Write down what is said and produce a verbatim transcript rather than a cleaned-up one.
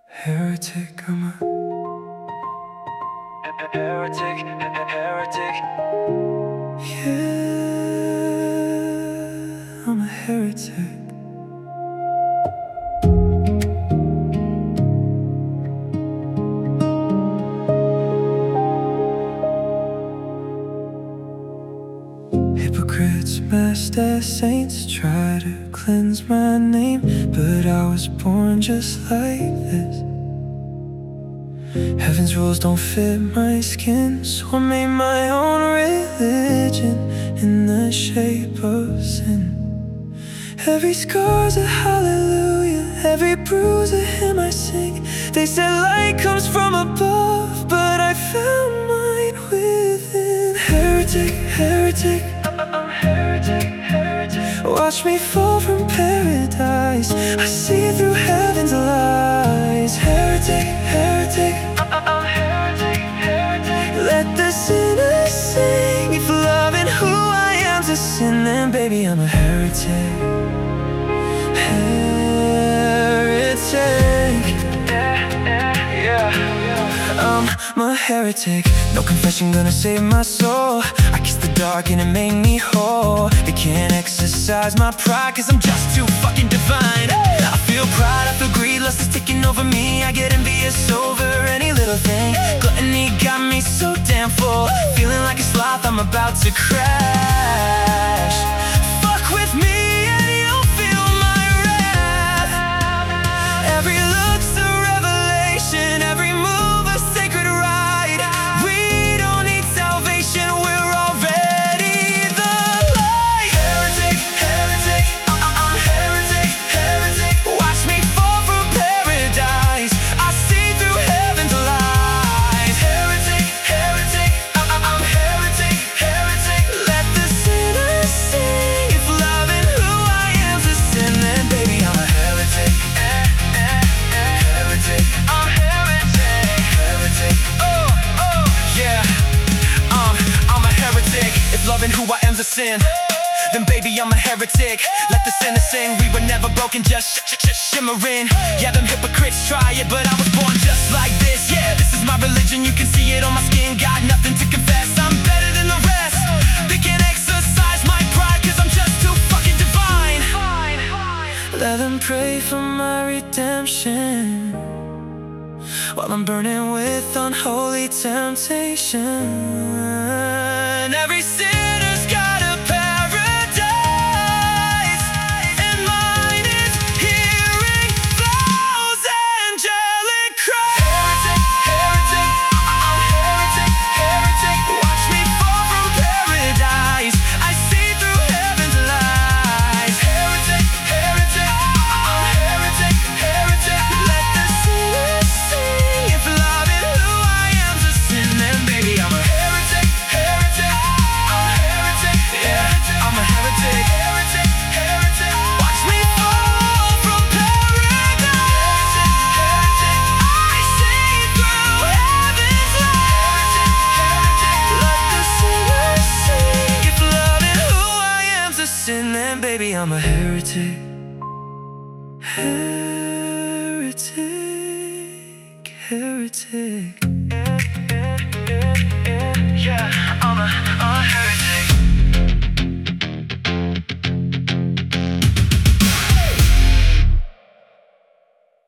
Heretic, I'm a heretic, heretic. Yeah, I'm a heretic. Hypocrites masked as saints try to cleanse my name, but I was born just like this. Heaven's rules don't fit my skin, so I made my own religion in the shape of sin. Every scar's a hallelujah, every bruise a hymn I sing. They said light comes from above, but I found mine within. Heretic, heretic, I'm heretic, heretic. Watch me fall from paradise, I see through heaven's lies. Heretic, heretic, I'm heretic, heretic. Let the sinners sing. If loving who I am's a sin, then baby I'm a heretic. Heretic. Yeah, yeah. I'm a heretic. No confession gonna save my soul. I kiss the dark and it made me whole. It can't exercise my pride, cause I'm just too fucking divine. I feel pride, I feel greed, lust is taking over me. I get envious over any little thing. Gluttony got me so damn full, feeling like a sloth, I'm about to crash. Fuck with me and you'll feel my wrath. Every look's a revelation, every move a sacred rite. We don't need salvation, we're already the light. Heretic, heretic, I'm heretic, heretic. Watch me fall from paradise, I see through heaven's lies. Heretic, heretic, I'm heretic, heretic. Let the sinners sing. If loving who I am's a sin, then baby I'm a heretic. Eh, eh, eh. Heretic, I'm heretic, heretic. Oh, oh, yeah. Um, I'm a heretic. If loving who I am's a sin, then baby I'm a heretic. Let the sinner sing. We were never broken, just sh sh sh shimmering. Yeah, them hypocrites try it, but I was born just like this. Yeah, this is my religion, you can see it on my skin. Got nothing to confess, I'm better than the rest. They can't exercise my pride, cause I'm just too fucking divine. Let them pray for my redemption, while I'm burning with unholy temptation. Every sinner's got a paradise, and mine is hearing those angelic cries. Heretic, heretic, I'm heretic, heretic. Watch me fall from paradise, I see through heaven's lies. Heretic, heretic, I'm heretic, heretic. Let the sinners sing. If loving who I am's a sin, then baby I'm a heretic, heretic. I'm heretic, yeah, I'm a heretic, heretic, heretic. Watch me fall from paradise, heretic, I see through heaven's lies. Heretic, let the sinners sing. If loving who I am's a sin, then baby I'm a heretic. Heretic, heretic. Yeah.